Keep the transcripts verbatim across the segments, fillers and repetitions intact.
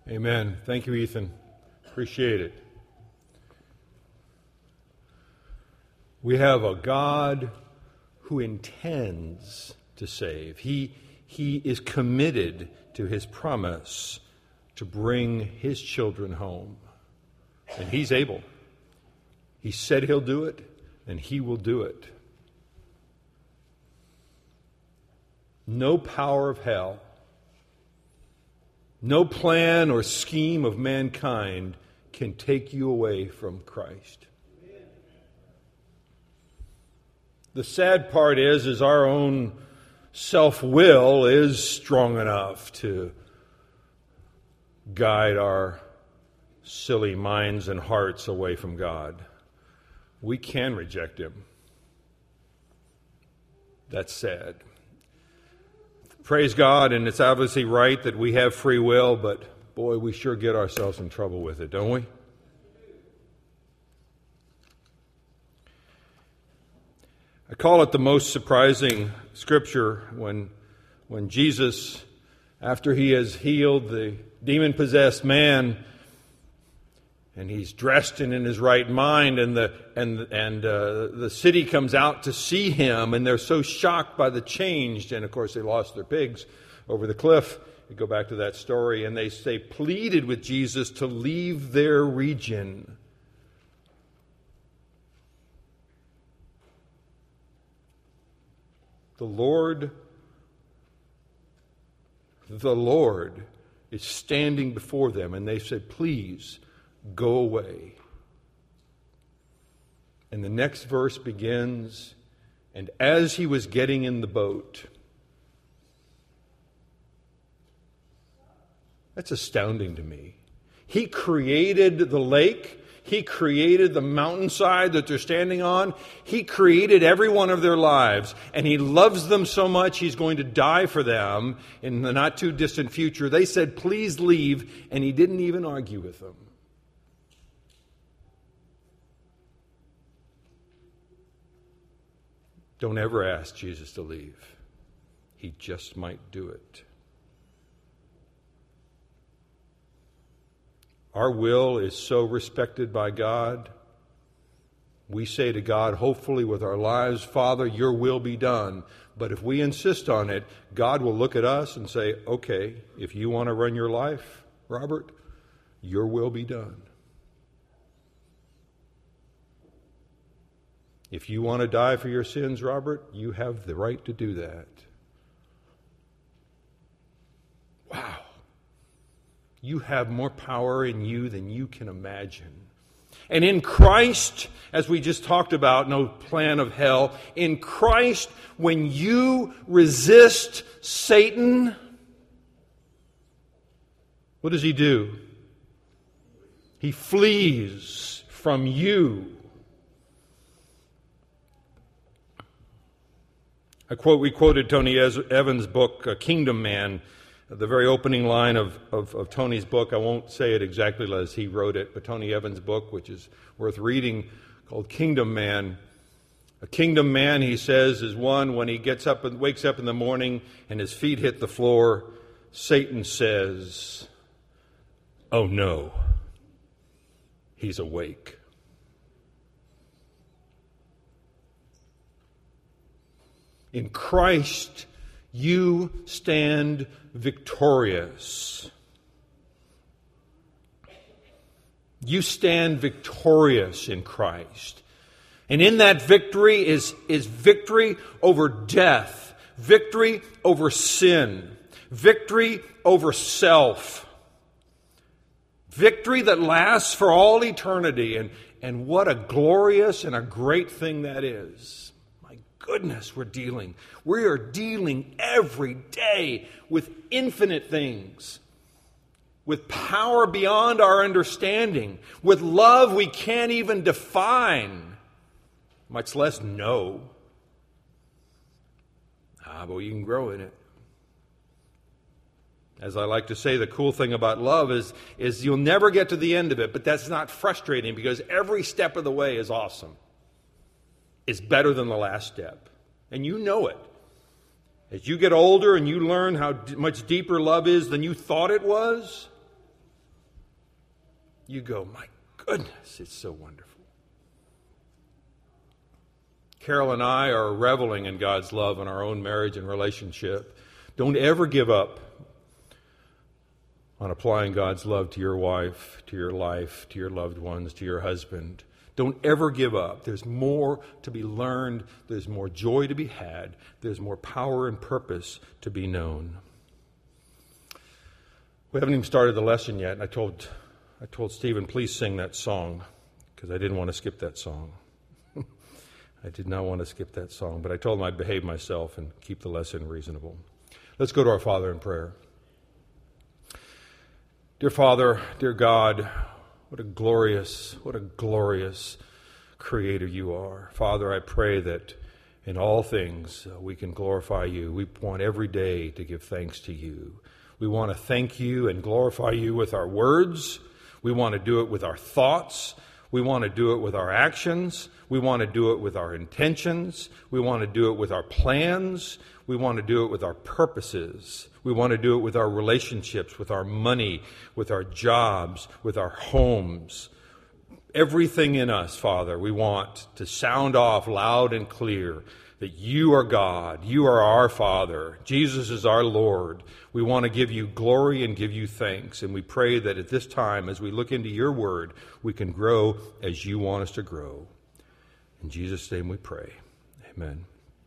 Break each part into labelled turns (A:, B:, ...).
A: Amen. Thank you, Ethan. Appreciate it. We have a God who intends to save. He, he is committed to his promise to bring his children home. And he's able. He said he'll do it, and he will do it. No power of hell, no plan or scheme of mankind can take you away from Christ. The sad part is, is our own self-will is strong enough to guide our silly minds and hearts away from God. We can reject him. That's sad. Praise God, and it's obviously right that we have free will, but boy, we sure get ourselves in trouble with it, don't we? I call it the most surprising scripture when, when Jesus, after he has healed the demon-possessed man, and he's dressed and in his right mind, and the and and uh, the city comes out to see him, and they're so shocked by the change. And of course, they lost their pigs over the cliff. You go back to that story, and they they pleaded with Jesus to leave their region. The Lord, the Lord is standing before them, and they said, "Please, go away." And the next verse begins, and as he was getting in the boat. That's astounding to me. He created the lake. He created the mountainside that they're standing on. He created every one of their lives. And he loves them so much, he's going to die for them in the not too distant future. They said, "Please leave." And he didn't even argue with them. Don't ever ask Jesus to leave. He just might do it. Our will is so respected by God. We say to God, hopefully with our lives, "Father, your will be done." But if we insist on it, God will look at us and say, "Okay, if you want to run your life, Robert, your will be done. If you want to die for your sins, Robert, you have the right to do that." Wow. You have more power in you than you can imagine. And in Christ, as we just talked about, no plan of hell, in Christ, when you resist Satan, what does he do? He flees from you. I quote, we quoted Tony Evans' book, Kingdom Man, the very opening line of, of, of Tony's book. I won't say it exactly as he wrote it, but Tony Evans' book, which is worth reading, called Kingdom Man. A kingdom man, he says, is one when he gets up and wakes up in the morning and his feet hit the floor, Satan says, "Oh no, he's awake." In Christ, you stand victorious. You stand victorious in Christ. And in that victory is, is victory over death, victory over sin, victory over self, victory that lasts for all eternity. And, and what a glorious and a great thing that is. Goodness, we're dealing. We are dealing every day with infinite things, with power beyond our understanding, with love we can't even define, much less know. Ah, but you can grow in it. As I like to say, the cool thing about love is, is you'll never get to the end of it, but that's not frustrating because every step of the way is awesome. Is better than the last step. And you know it. As you get older and you learn how d- much deeper love is than you thought it was, you go, my goodness, it's so wonderful. Carol and I are reveling in God's love in our own marriage and relationship. Don't ever give up on applying God's love to your wife, to your life, to your loved ones, to your husband. Don't ever give up. There's more to be learned. There's more joy to be had. There's more power and purpose to be known. We haven't even started the lesson yet. And I told, I told Stephen, please sing that song, because I didn't want to skip that song. I did not want to skip that song, but I told him I'd behave myself and keep the lesson reasonable. Let's go to our Father in prayer. Dear Father, dear God, what a glorious, what a glorious Creator you are. Father, I pray that in all things uh, we can glorify you. We want every day to give thanks to you. We want to thank you and glorify you with our words. We want to do it with our thoughts. We want to do it with our actions. We want to do it with our intentions. We want to do it with our plans. We want to do it with our purposes. We want to do it with our relationships, with our money, with our jobs, with our homes. Everything in us, Father, we want to sound off loud and clear that you are God, you are our Father, Jesus is our Lord. We want to give you glory and give you thanks, and we pray that at this time, as we look into your word, we can grow as you want us to grow. In Jesus' name we pray. Amen.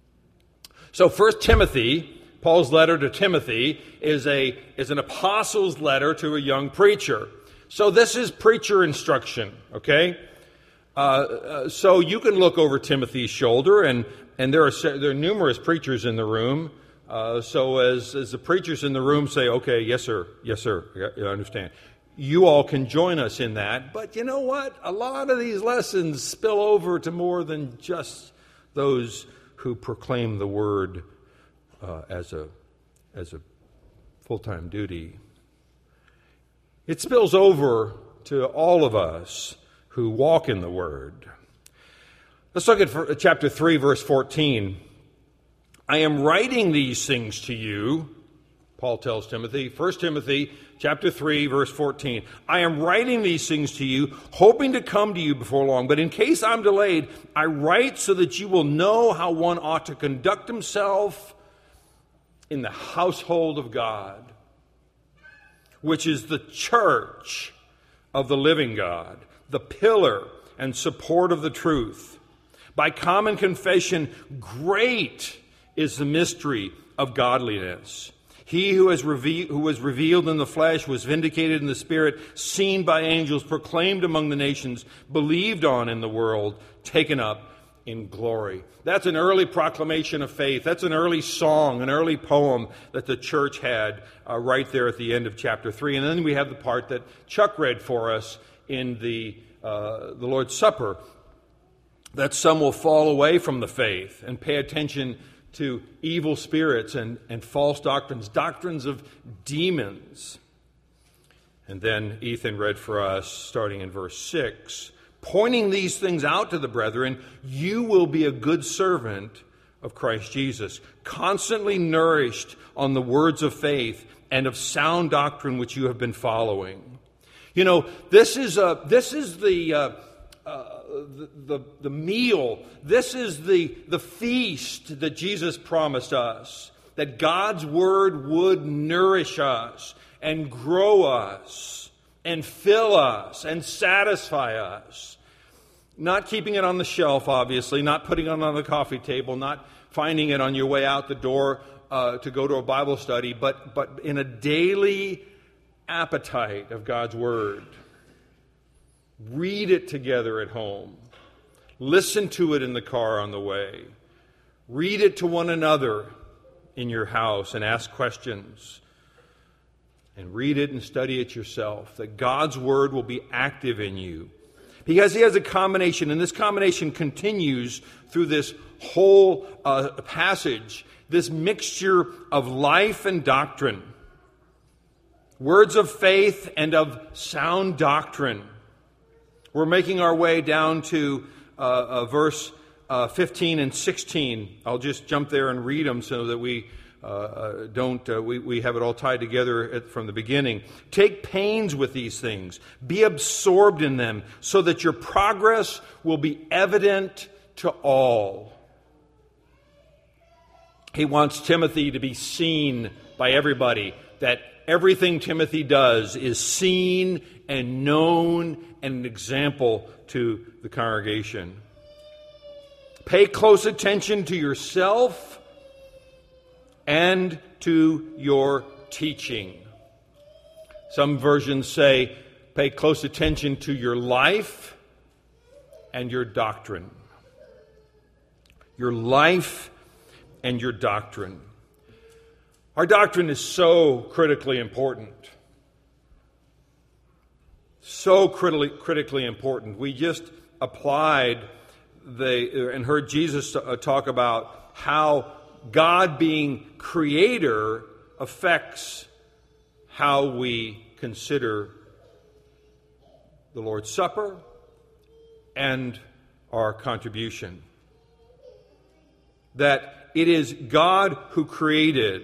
A: So First Timothy, Paul's letter to Timothy, is a is an apostle's letter to a young preacher. So this is preacher instruction, okay? Uh, uh, so you can look over Timothy's shoulder, and, and there are there are numerous preachers in the room. Uh, so as, as the preachers in the room say, okay, yes, sir, yes, sir, I understand. You all can join us in that. But you know what? A lot of these lessons spill over to more than just those who proclaim the word uh, as a as a full-time duty. It spills over to all of us who walk in the word. Let's look at chapter three, verse fourteen. I am writing these things to you, Paul tells Timothy. First Timothy chapter three, verse fourteen. I am writing these things to you, hoping to come to you before long. But in case I'm delayed, I write so that you will know how one ought to conduct himself in the household of God, which is the church of the living God, the pillar and support of the truth. By common confession, great is the mystery of godliness. He who, has reve- who was revealed in the flesh was vindicated in the spirit, seen by angels, proclaimed among the nations, believed on in the world, taken up in glory. That's an early proclamation of faith. That's an early song, an early poem that the church had uh, right there at the end of chapter three. And then we have the part that Chuck read for us in the, uh, the Lord's Supper, that some will fall away from the faith and pay attention to evil spirits and, and false doctrines, doctrines of demons. And then Ethan read for us, starting in verse six, pointing these things out to the brethren, you will be a good servant of Christ Jesus, constantly nourished on the words of faith and of sound doctrine which you have been following. You know, this is a, this is the... Uh, uh, The, the, the meal, this is the, the feast that Jesus promised us, that God's word would nourish us and grow us and fill us and satisfy us. Not keeping it on the shelf, obviously, not putting it on the coffee table, not finding it on your way out the door uh, to go to a Bible study, but, but in a daily appetite of God's word. Read it together at home. Listen to it in the car on the way. Read it to one another in your house and ask questions. And read it and study it yourself, that God's word will be active in you. Because he has a combination, and this combination continues through this whole uh, passage, this mixture of life and doctrine. Words of faith and of sound doctrine. We're making our way down to uh, uh, verse uh, fifteen and sixteen. I'll just jump there and read them so that we uh, uh, don't uh, we, we have it all tied together at, from the beginning. Take pains with these things. Be absorbed in them so that your progress will be evident to all. He wants Timothy to be seen by everybody, that everything Timothy does is seen and known and an example to the congregation. Pay close attention to yourself and to your teaching. Some versions say, pay close attention to your life and your doctrine. Your life and your doctrine. Our doctrine is so critically important. So critically, critically important. We just applied the, and heard Jesus talk about how God being creator affects how we consider the Lord's Supper and our contribution. That it is God who created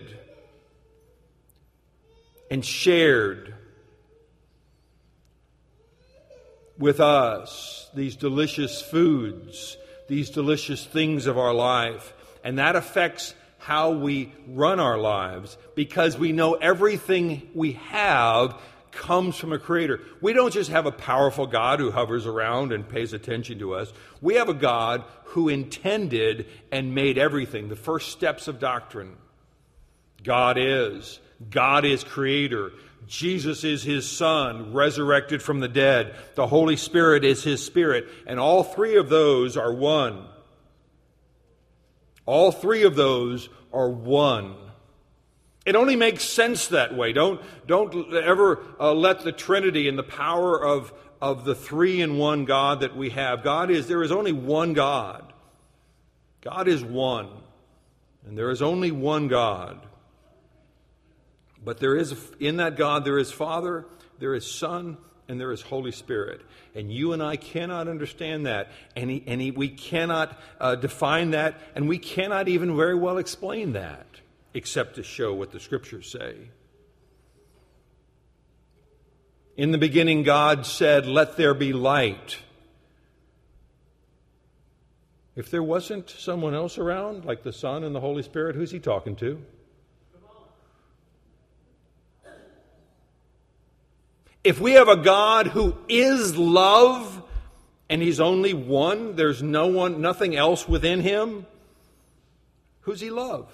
A: and shared with us these delicious foods, these delicious things of our life. And that affects how we run our lives, because we know everything we have comes from a creator. We don't just have a powerful God who hovers around and pays attention to us. We have a God who intended and made everything. The first steps of doctrine. God is. God is creator. Jesus is his Son, resurrected from the dead. The Holy Spirit is his Spirit. And all three of those are one. All three of those are one. It only makes sense that way. Don't, don't ever uh, let the Trinity and the power of, of the three-in-one God that we have. God is, there is only one God. God is one. And there is only one God. But there is, in that God, there is Father, there is Son, and there is Holy Spirit. And you and I cannot understand that. And, he, and he, we cannot uh, define that. And we cannot even very well explain that, except to show what the Scriptures say. In the beginning, God said, "Let there be light." If there wasn't someone else around, like the Son and the Holy Spirit, who's he talking to? If we have a God who is love, and he's only one, there's no one, nothing else within him, who's he love?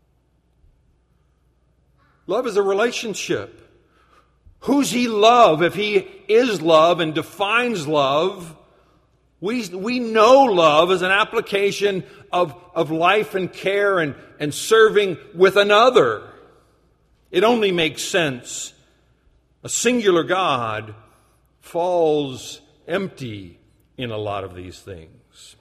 A: Love is a relationship. Who's he love? If he is love and defines love, we, we know love as an application of, of life and care and, and serving with another. It only makes sense. A singular God falls empty in a lot of these things.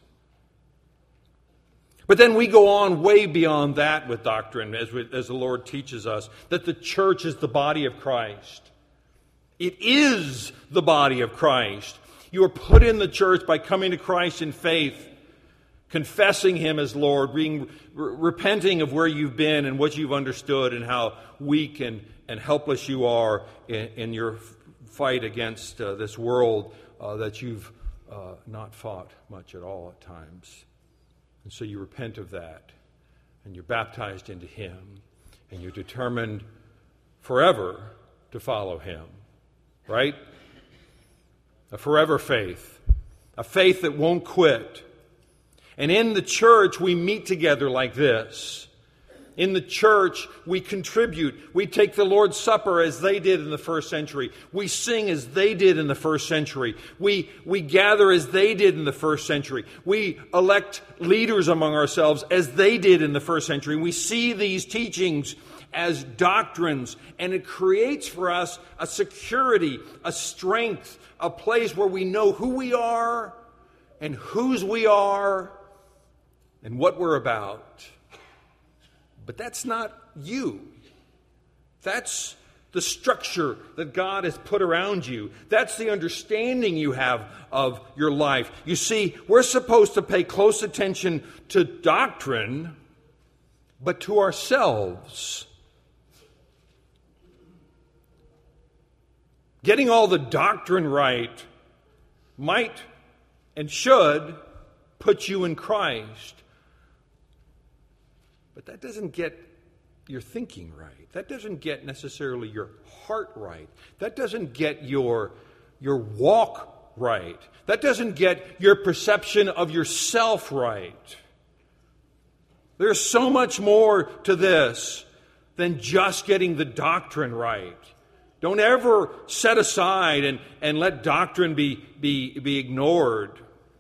A: But then we go on way beyond that with doctrine, as, we, as the Lord teaches us, that the church is the body of Christ. It is the body of Christ. You are put in the church by coming to Christ in faith, confessing him as Lord, being, re- repenting of where you've been and what you've understood and how weak and, and helpless you are in, in your fight against uh, this world uh, that you've uh, not fought much at all at times. And so you repent of that, and you're baptized into him, and you're determined forever to follow him. Right? A forever faith. A faith that won't quit. And in the church, we meet together like this. In the church, we contribute. We take the Lord's Supper as they did in the first century. We sing as they did in the first century. We, we gather as they did in the first century. We elect leaders among ourselves as they did in the first century. We see these teachings as doctrines, and it creates for us a security, a strength, a place where we know who we are and whose we are and what we're about. But that's not you. That's the structure that God has put around you. That's the understanding you have of your life. You see, we're supposed to pay close attention to doctrine but to ourselves. Getting all the doctrine right might and should put you in Christ. But that doesn't get your thinking right. That doesn't get necessarily your heart right. That doesn't get your, your walk right. That doesn't get your perception of yourself right. There's so much more to this than just getting the doctrine right. Don't ever set aside and, and let doctrine be, be, be ignored.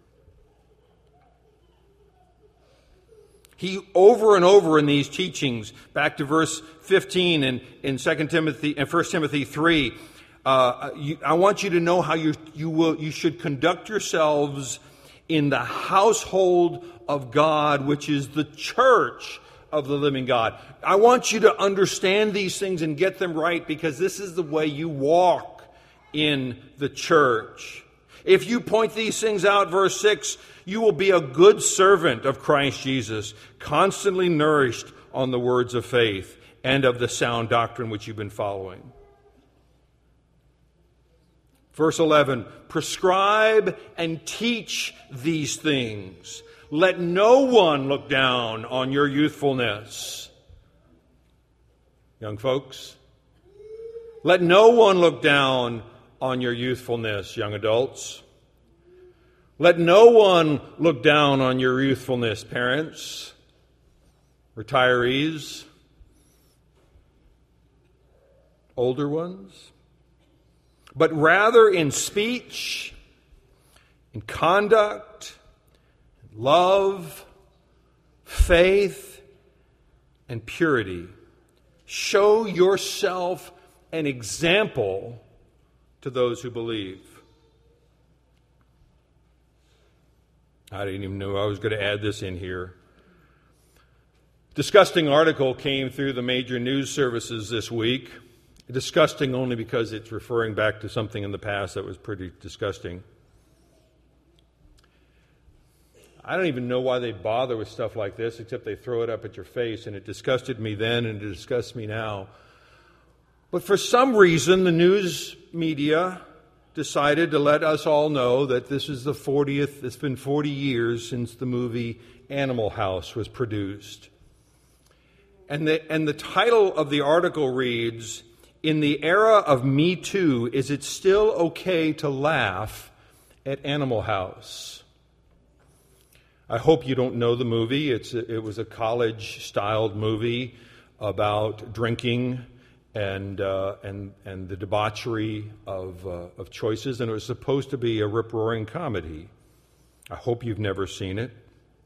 A: He, over and over in these teachings, back to verse fifteen in, in Second Timothy and First Timothy three, uh, you, I want you to know how you, you, will, you should conduct yourselves in the household of God, which is the church of the living God. I want you to understand these things and get them right, because this is the way you walk in the church. If you point these things out, verse six, you will be a good servant of Christ Jesus, constantly nourished on the words of faith and of the sound doctrine which you've been following. Verse eleven, prescribe and teach these things. Let no one look down on your youthfulness. Young folks, let no one look down on your youthfulness, young adults. Let no one look down on your youthfulness, parents, retirees, older ones. But rather in speech, in conduct, love, faith, and purity, show yourself an example to those who believe. I didn't even know I was going to add this in here. Disgusting article came through the major news services this week. Disgusting only because it's referring back to something in the past that was pretty disgusting. I don't even know why they bother with stuff like this, except they throw it up at your face, and it disgusted me then and it disgusts me now. But for some reason, the news media decided to let us all know that this is the fortieth, it's been forty years since the movie Animal House was produced. And the, and the title of the article reads, "In the era of Me Too, is it still okay to laugh at Animal House?" I hope you don't know the movie. It's a, it was a college-styled movie about drinking and uh, and and the debauchery of uh, of choices, and it was supposed to be a rip-roaring comedy. I hope you've never seen it.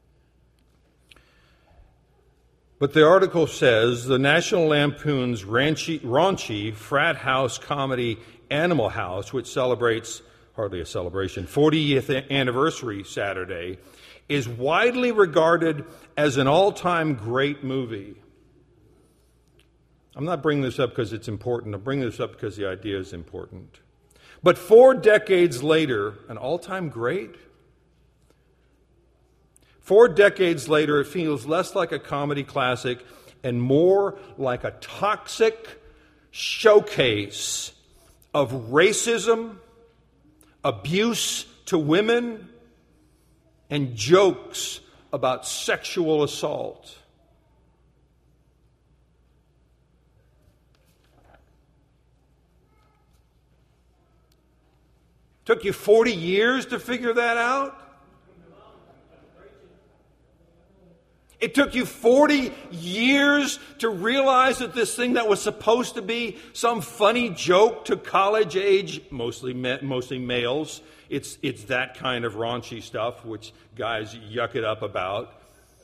A: But the article says the National Lampoon's raunchy, raunchy frat house comedy Animal House, which celebrates, hardly a celebration, fortieth anniversary Saturday, is widely regarded as an all-time great movie. I'm not bringing this up because it's important. I'm bringing this up because the idea is important. But four decades later, an all-time great? Four decades later, it feels less like a comedy classic and more like a toxic showcase of racism, abuse to women, and jokes about sexual assault. Took you forty years to figure that out? It took you forty years to realize that this thing that was supposed to be some funny joke to college-age, mostly mostly males, it's it's that kind of raunchy stuff which guys yuck it up about.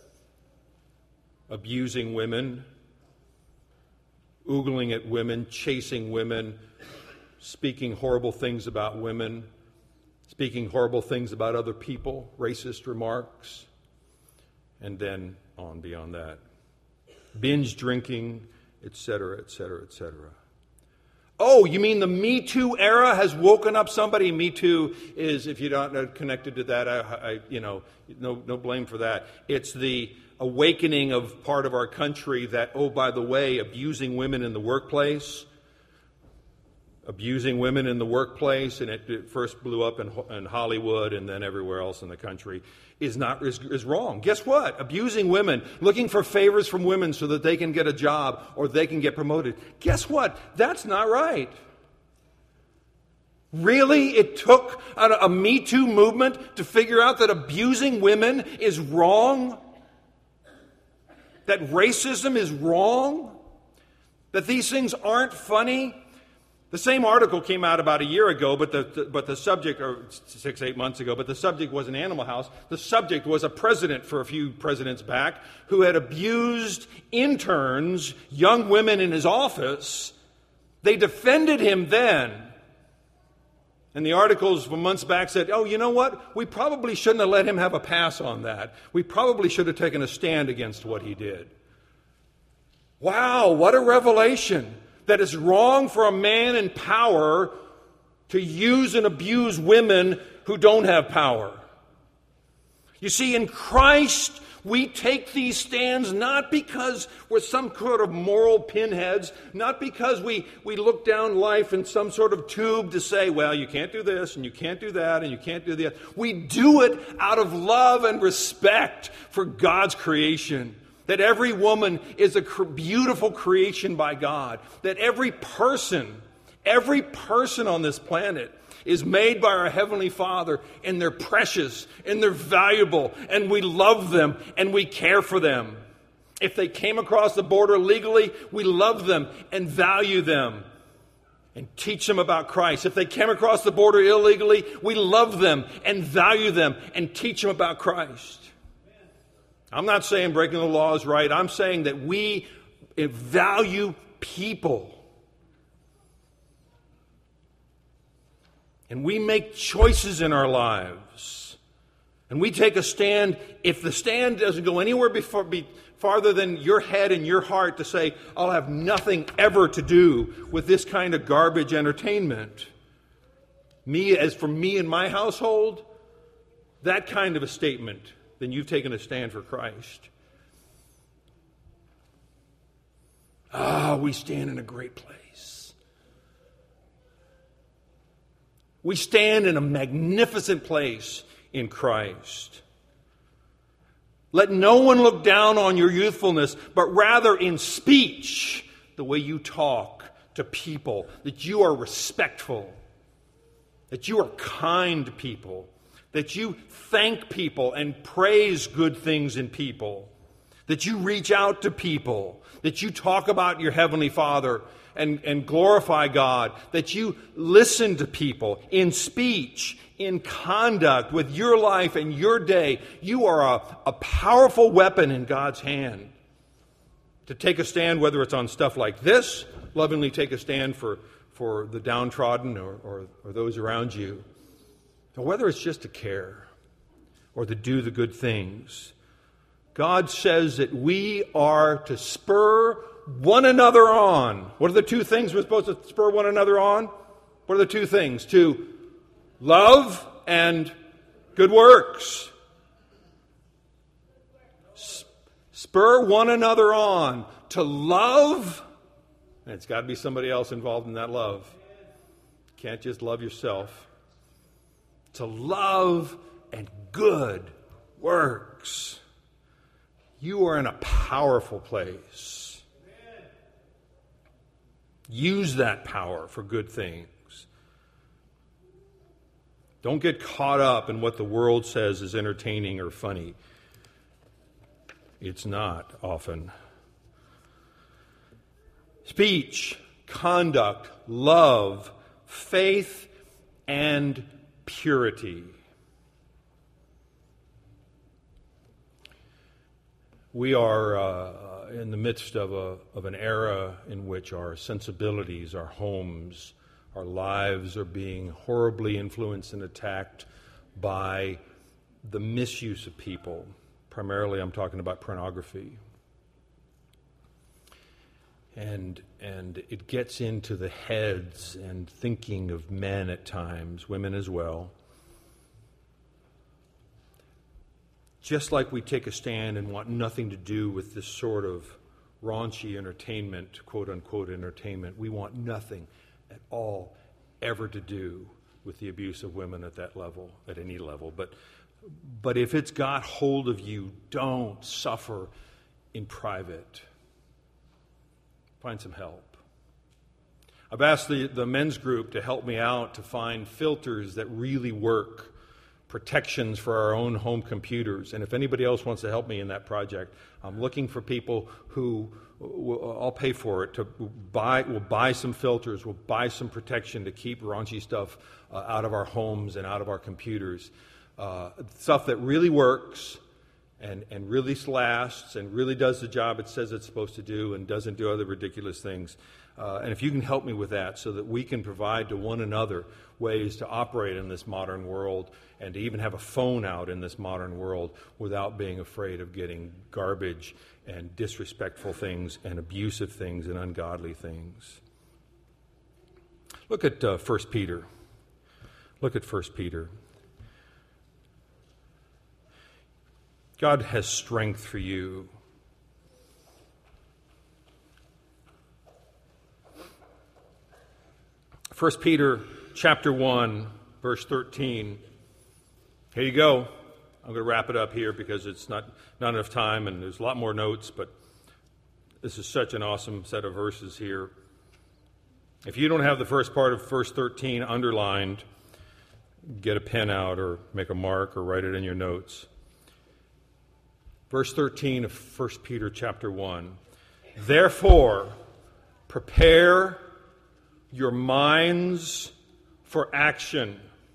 A: Abusing women, oogling at women, chasing women, speaking horrible things about women, speaking horrible things about other people, racist remarks, and then on beyond that. Binge drinking, et cetera, et cetera, et cetera. Oh, you mean the Me Too era has woken up somebody? Me Too is, if you're not connected to that, I, I, you know, no, no blame for that. It's the awakening of part of our country that, oh, by the way, abusing women in the workplace, abusing women in the workplace, and it, it first blew up in, in Hollywood and then everywhere else in the country, is not is, is wrong. Guess what? Abusing women, looking for favors from women so that they can get a job or they can get promoted. Guess what? That's not right. Really? It took a, a Me Too movement to figure out that abusing women is wrong? That racism is wrong? That these things aren't funny? The same article came out about a year ago, but the, the but the subject, or six, eight months ago, but the subject was an Animal House. The subject was a president for a few presidents back who had abused interns, young women in his office. They defended him then. And the articles from months back said, oh, you know what? We probably shouldn't have let him have a pass on that. We probably should have taken a stand against what he did. Wow, what a revelation. That it's wrong for a man in power to use and abuse women who don't have power. You see, in Christ, we take these stands not because we're some sort of moral pinheads, not because we, we look down life in some sort of tube to say, well, you can't do this, and you can't do that, and you can't do that. We do it out of love and respect for God's creation. That every woman is a beautiful creation by God. That every person, every person on this planet is made by our Heavenly Father, and they're precious, and they're valuable, and we love them, and we care for them. If they came across the border legally, we love them and value them and teach them about Christ. If they came across the border illegally, we love them and value them and teach them about Christ. I'm not saying breaking the law is right. I'm saying that we value people. And we make choices in our lives. And we take a stand. If the stand doesn't go anywhere before, be, farther than your head and your heart to say, I'll have nothing ever to do with this kind of garbage entertainment. Me, as for me and my household, that kind of a statement, then you've taken a stand for Christ. Ah, we stand in a great place. We stand in a magnificent place in Christ. Let no one look down on your youthfulness, but rather in speech, the way you talk to people, that you are respectful, that you are kind to people, that you thank people and praise good things in people, that you reach out to people, that you talk about your Heavenly Father and, and glorify God, that you listen to people in speech, in conduct, with your life and your day. You are a, a powerful weapon in God's hand to take a stand, whether it's on stuff like this, lovingly take a stand for, for the downtrodden or, or, or those around you, or whether it's just to care or to do the good things. God says that we are to spur one another on. What are the two things we're supposed to spur one another on? What are the two things? To love and good works. Spur one another on to love, and it's got to be somebody else involved in that love. You can't just love yourself. To love and good works. You are in a powerful place. Use that power for good things. Don't get caught up in what the world says is entertaining or funny. It's not often. Speech, conduct, love, faith, and purity. We are uh, in the midst of a of an era in which our sensibilities, our homes, our lives are being horribly influenced and attacked by the misuse of people. Primarily, I'm talking about pornography. and and it gets into the heads and thinking of men at times, women as well. Just like we take a stand and want nothing to do with this sort of raunchy entertainment, quote-unquote entertainment, we want nothing at all ever to do with the abuse of women at that level, at any level. But, but if it's got hold of you, don't suffer in private. Find some help. I've asked the, the men's group to help me out to find filters that really work, protections for our own home computers. And if anybody else wants to help me in that project, I'm looking for people who, I'll pay for it, to buy, we'll buy some filters, we'll buy some protection to keep raunchy stuff uh, out of our homes and out of our computers. Uh, stuff that really works and, and really lasts and really does the job it says it's supposed to do and doesn't do other ridiculous things. Uh, and if you can help me with that so that we can provide to one another ways to operate in this modern world and to even have a phone out in this modern world without being afraid of getting garbage and disrespectful things and abusive things and ungodly things. Look at uh, First Peter. Look at First Peter. God has strength for you. First Peter chapter one, verse thirteen. Here you go. I'm going to wrap it up here because it's not, not enough time and there's a lot more notes, but this is such an awesome set of verses here. If you don't have the first part of verse thirteen underlined, get a pen out or make a mark or write it in your notes. Verse thirteen of First Peter chapter one. Therefore, prepare your minds for action.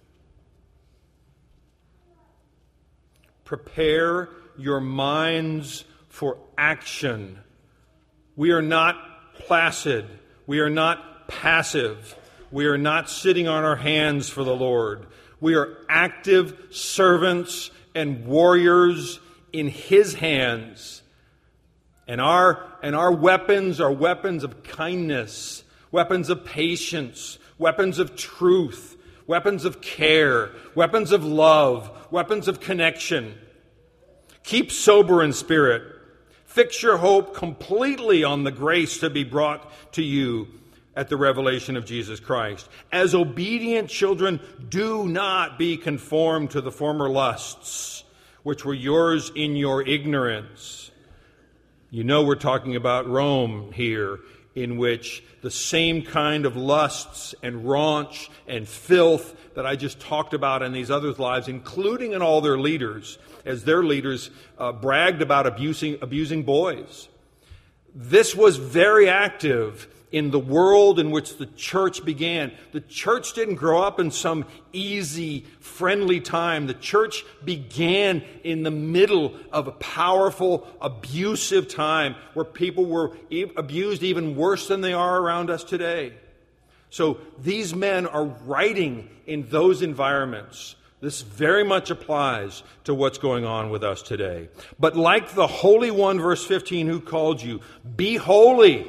A: Prepare your minds for action. We are not placid. We are not passive. We are not sitting on our hands for the Lord. We are active servants and warriors in His hands. And our, and our weapons are weapons of kindness, weapons of patience, weapons of truth, weapons of care, weapons of love, weapons of connection. Keep sober in spirit. Fix your hope completely on the grace to be brought to you at the revelation of Jesus Christ. As obedient children, do not be conformed to the former lusts, which were yours in your ignorance. You know we're talking about Rome here, in which the same kind of lusts and raunch and filth that I just talked about in these others' lives, including in all their leaders, as their leaders uh, bragged about abusing, abusing boys. This was very active in the world in which the church began. The church didn't grow up in some easy, friendly time. The church began in the middle of a powerful, abusive time where people were e- abused even worse than they are around us today. So these men are writing in those environments. This very much applies to what's going on with us today. But like the Holy One, verse fifteen, who called you, be holy.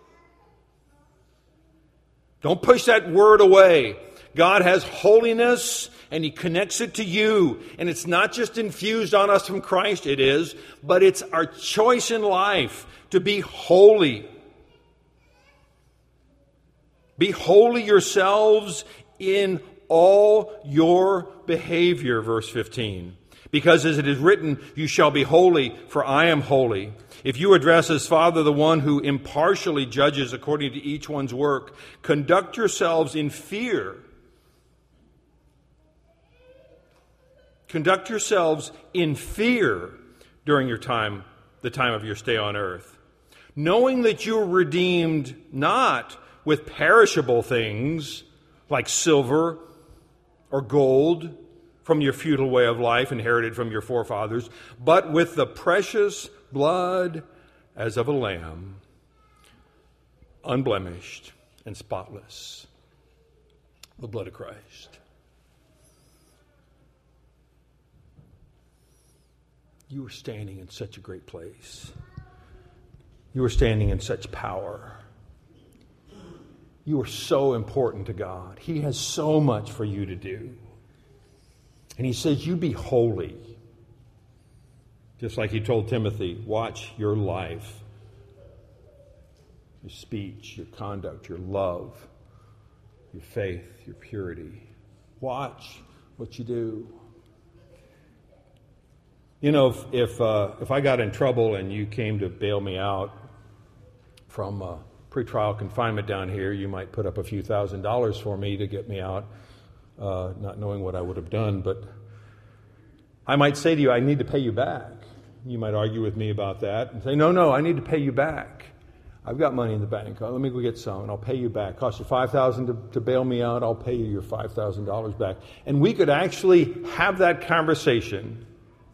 A: Don't push that word away. God has holiness, and He connects it to you. And it's not just infused on us from Christ, it is, but it's our choice in life to be holy. Be holy yourselves in all your behavior, verse fifteen. Because as it is written, you shall be holy, for I am holy. If you address as Father the one who impartially judges according to each one's work, conduct yourselves in fear. Conduct yourselves in fear during your time, the time of your stay on earth, knowing that you are redeemed not with perishable things like silver or gold from your futile way of life inherited from your forefathers, but with the precious blood as of a lamb, unblemished and spotless, the blood of Christ. You are standing in such a great place. You are standing in such power. You are so important to God. He has so much for you to do. And he says, you be holy. Just like he told Timothy, watch your life, your speech, your conduct, your love, your faith, your purity. Watch what you do. You know, if if, uh, if I got in trouble and you came to bail me out from uh, pretrial confinement down here, you might put up a few thousand dollars for me to get me out, uh, not knowing what I would have done. But I might say to you, I need to pay you back. You might argue with me about that and say, no, no, I need to pay you back. I've got money in the bank. Let me go get some, and I'll pay you back. It costs you five thousand dollars to, to bail me out. I'll pay you your five thousand dollars back. And we could actually have that conversation.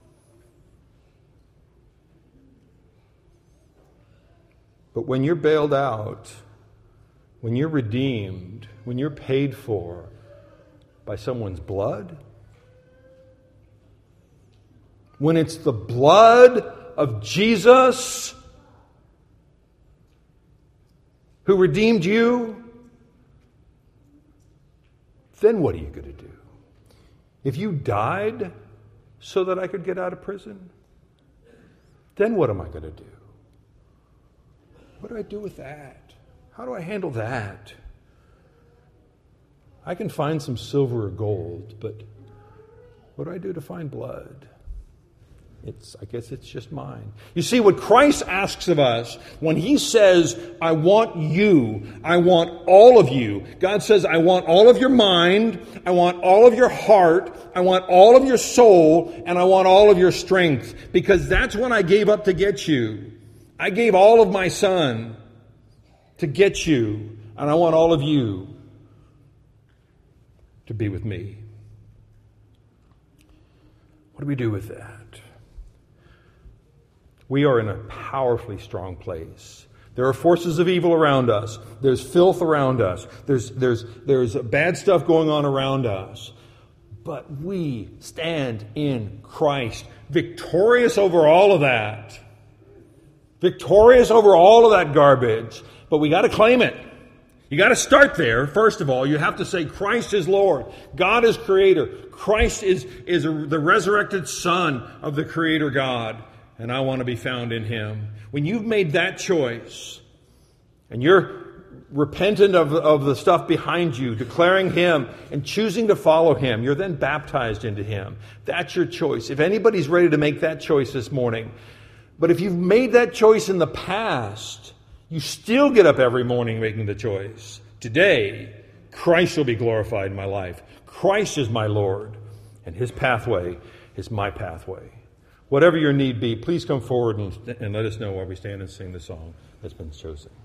A: But when you're bailed out, when you're redeemed, when you're paid for by someone's blood, when it's the blood of Jesus who redeemed you, then what are you going to do? If you died so that I could get out of prison, then what am I going to do? What do I do with that? How do I handle that? I can find some silver or gold, but what do I do to find blood? It's, I guess it's just mine. You see, what Christ asks of us when he says, I want you, I want all of you. God says, I want all of your mind, I want all of your heart, I want all of your soul, and I want all of your strength. Because that's what I gave up to get you. I gave all of my Son to get you, and I want all of you to be with me. What do we do with that? We are in a powerfully strong place. There are forces of evil around us. There's filth around us. There's, there's, there's bad stuff going on around us. But we stand in Christ, victorious over all of that. Victorious over all of that garbage. But we got to claim it. You got to start there. First of all, you have to say Christ is Lord. God is Creator. Christ is, is a, the resurrected Son of the Creator God. And I want to be found in Him. When you've made that choice, and you're repentant of, of the stuff behind you, declaring Him and choosing to follow Him, you're then baptized into Him. That's your choice. If anybody's ready to make that choice this morning, but if you've made that choice in the past, you still get up every morning making the choice. Today, Christ will be glorified in my life. Christ is my Lord, and His pathway is my pathway. Whatever your need be, please come forward and, and let us know while we stand and sing the song that's been chosen.